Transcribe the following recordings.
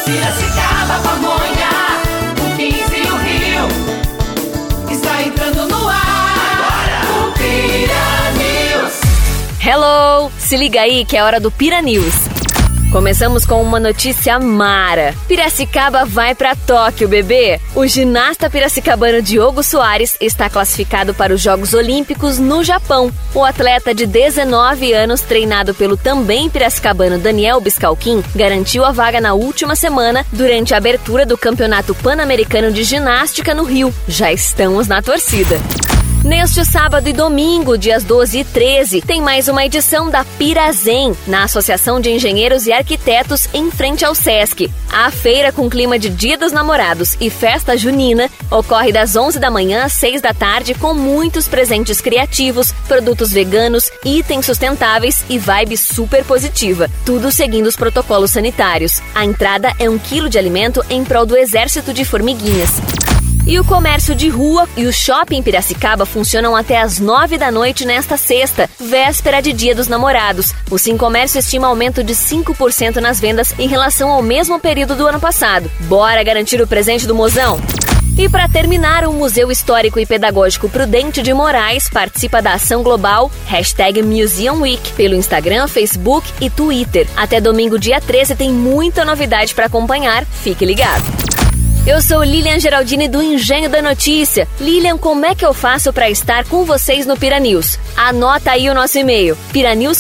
Piracicaba, Pamonha, o 15 e o Rio. Está entrando no ar. Agora, o Pira News. Hello! Se liga aí que é hora do Pira News. Começamos com uma notícia mara. Piracicaba vai pra Tóquio, bebê! O ginasta piracicabano Diogo Soares está classificado para os Jogos Olímpicos no Japão. O atleta de 19 anos, treinado pelo também piracicabano Daniel Biscalquim, garantiu a vaga na última semana durante a abertura do Campeonato Pan-Americano de Ginástica no Rio. Já estamos na torcida. Neste sábado e domingo, dias 12 e 13, tem mais uma edição da Pirazem, na Associação de Engenheiros e Arquitetos, em frente ao Sesc. A feira, com clima de Dia dos Namorados e festa junina, ocorre das 11 da manhã às 6 da tarde, com muitos presentes criativos, produtos veganos, itens sustentáveis e vibe super positiva. Tudo seguindo os protocolos sanitários. A entrada é 1 quilo de alimento em prol do Exército de Formiguinhas. E o comércio de rua e o shopping Piracicaba funcionam até às 9 da noite nesta sexta, véspera de Dia dos Namorados. O Sim Comércio estima aumento de 5% nas vendas em relação ao mesmo período do ano passado. Bora garantir o presente do mozão? E para terminar, o Museu Histórico e Pedagógico Prudente de Moraes participa da ação global #Museum Week pelo Instagram, Facebook e Twitter. Até domingo, dia 13, tem muita novidade para acompanhar. Fique ligado! Eu sou Lilian Geraldini do Engenho da Notícia. Lilian, como é que eu faço para estar com vocês no Pira News? Anota aí o nosso e-mail,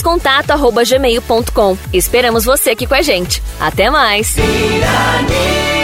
piranewscontato@gmail.com. Esperamos você aqui com a gente. Até mais! Pira News.